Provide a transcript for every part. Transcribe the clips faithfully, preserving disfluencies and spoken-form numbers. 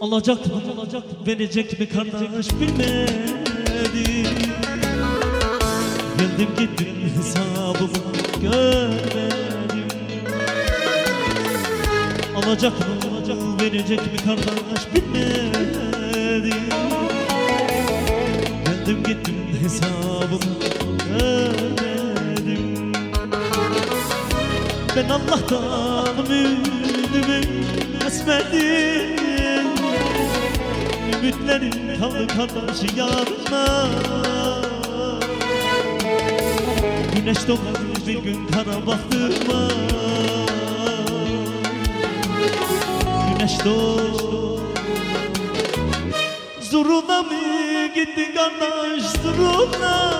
Alacaktım, alacaktım, verecek mi kardeş bilmedim. Geldim gittim hesabımı görmedim. Alacaktım, alacaktım, verecek mi kardeş bilmedim. Geldim gittim hesabımı görmedim. Ben Allah'tan ümidimi kesmedim. Ümitlerim kaldı kardeş yarına. Güneş doğar bir gün kara baktıma. Güneş doğar. Zuruna mı gitti kardeş zuruna?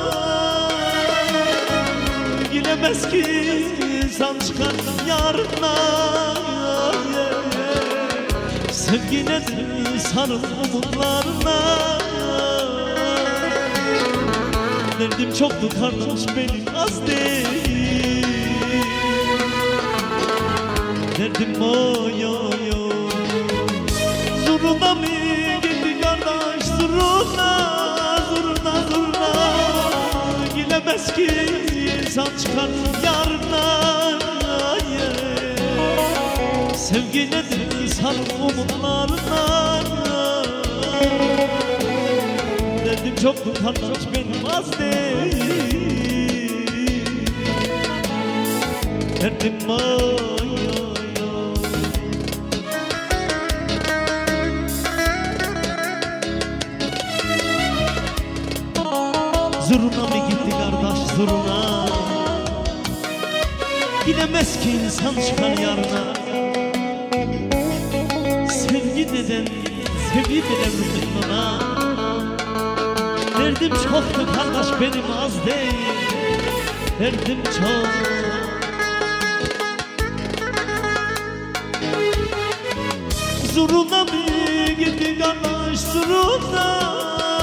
Gülemez ki insan çıkar yarına. Sevgine de sarıl umutlarına. Derdim çoktu kardeş benim az değil. Derdim oy oy oy. Zuruna mı gitti kardeş zuruna? Zuruna zuruna. Gülemez ki insan çıkar yarına. Sevgine de sarıl umutlarına. Derdim çoktu kardeş benim az değil. Derdim oy oy oy. Zuruna mı gitti kardeş zuruna? Bilemez ki insan çıkar yarına. Sevgi deden, sevgi deden rüzgârına. Derdim çoktu kardeş benim az değil. Derdim çok. Zuruna mı gitti kardeş zuruna?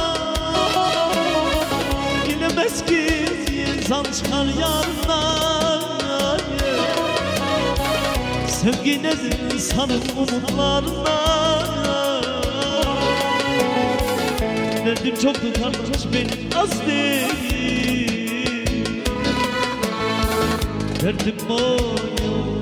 Bilemez ki insan çıkar yarına. Sevgi nedir sarıl umutlarına. Derdim çoktu kardeş benim az değil. Derdim oy oy.